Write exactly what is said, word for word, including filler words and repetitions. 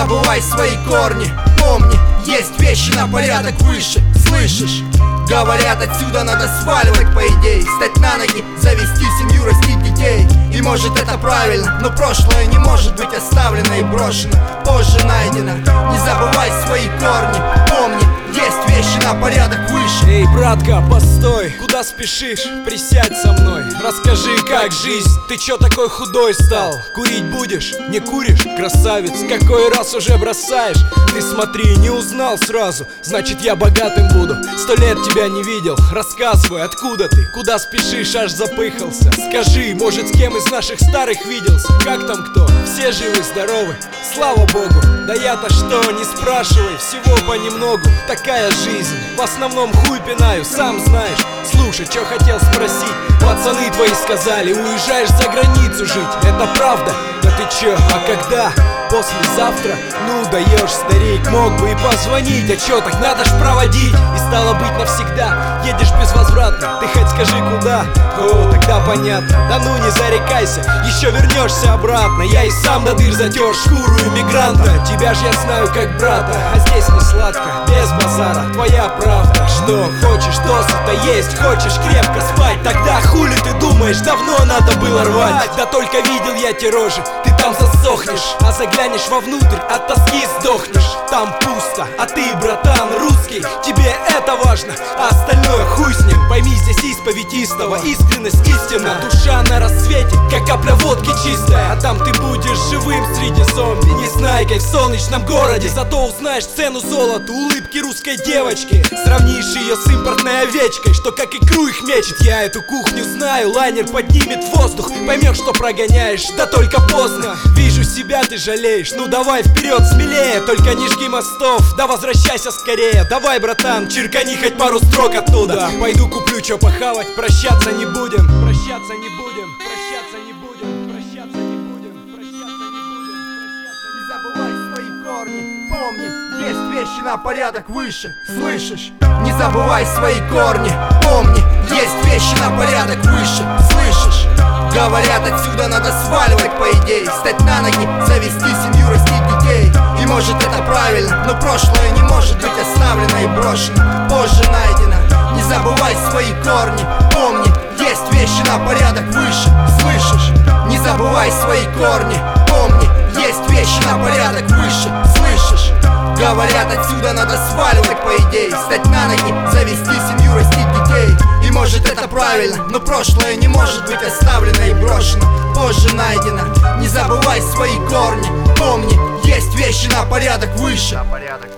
забывай свои корни. Помни, есть вещи на порядок выше. Слышишь? Говорят, отсюда надо сваливать, по идее. Встать на ноги, завести семью, растить детей. И может это правильно, но прошлое не может быть оставлено и брошено, позже найдено. Не забывай свои корни. Помни, есть вещи на порядок выше. Эй, братка, постой, куда спешишь? Присядь со мной, расскажи, как жизнь. Ты чё такой худой стал? Курить будешь? Не куришь? Красавец, какой раз уже бросаешь? Ты смотри, не узнал сразу, значит я богатым буду. Сто лет тебя не видел, рассказывай, откуда ты? Куда спешишь, аж запыхался? Скажи, может, с кем из наших старых виделся? Как там кто? Все живы, здоровы, слава богу. Да я-то что, не спрашивай, всего понемногу. Такая жизнь, в основном хуй пинаю, сам знаешь. Слушай, чё хотел спросить? Пацаны твои сказали, уезжаешь за границу жить. Это правда? Да ты чё, а когда? Послезавтра? Ну даешь, старик, мог бы и позвонить. А чё, так надо ж проводить. И стало быть навсегда, едешь безвозвратно. Ты хоть скажи куда? О, тогда понятно. Да ну не зарекайся, еще вернешься обратно. Я и сам до дыр затер шкуру иммигранта. Тебя ж я знаю как брата, а здесь не сладко, без базара, твоя правда. Что, хочешь досыта есть, хочешь крепко спать? Тогда хули ты думаешь, давно надо было рвать. Да только видел я те рожи, ты там засохнешь. А заглянешь вовнутрь, от тоски сдохнешь. Там пусто, а ты, братан, русский. Тебе это важно, а остальное хуй с ним. Пойми, здесь исповедь истого, искренность истина. Душа на рассвете, как капля водки чистая. А там ты будешь живым среди зомби. Не знай, как в солнечном городе, зато узнаешь цену золоту, улыбки русской девочки. Сравнишь ее с импортной овечкой, что как икру их мечет. Я эту кухню знаю, лайнер поднимет в воздух. Поймешь, что прогоняешь, да только поздно. Вижу себя, ты жалеешь, ну давай вперед смелее. Только не жги мостов, да возвращайся скорее. Давай, братан, черкани хоть пару строк оттуда. Пойду куплю чё похавать, прощаться не будем. Прощаться не будем, прощаться не будем, прощаться не будем, прощаться не будем, прощаться не забывай свои корни. Помни, есть вещи на порядок выше. Слышишь? Не забывай свои корни. Помни, есть вещи на порядок выше. Слышишь? Говорят, отсюда надо сваливать, по идее. Встать на ноги, завести семью, растить детей. И может это правильно, но прошлое не может быть оставлено и брошено, позже найдено. Не забывай свои корни. Помни, есть вещи на порядок выше. Слышишь? Не забывай свои корни. Помни, есть вещи на порядок выше. Слышишь? Говорят, отсюда надо сваливать, по идее. Встать на ноги, завести семью, растить детей. И может это правильно, но прошлое не может быть оставлено и брошено, позже найдено. Не забывай свои корни. Помни, есть вещи на порядок выше.